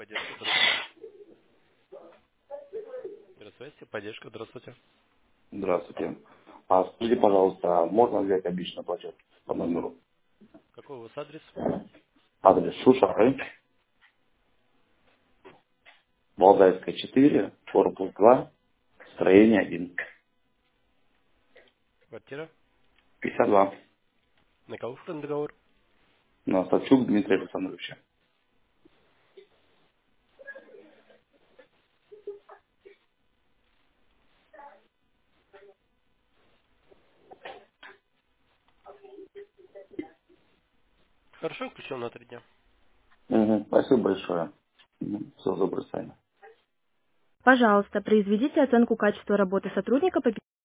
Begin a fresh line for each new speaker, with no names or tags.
Поддержка, здравствуйте. Здравствуйте, поддержка, здравствуйте.
Здравствуйте. Скажите, пожалуйста, можно взять обычный платеж по номеру?
Какой у вас адрес?
Адрес Шушары, Валдайская 4, корпус 2, строение 1,
Квартира?
52.
На кого оформлен договор?
На Савчук Дмитрия Александровича.
Хорошо, включил на 3 дня.
Угу. Спасибо большое. Все доброго, Саня.
Пожалуйста, произведите оценку качества работы сотрудника по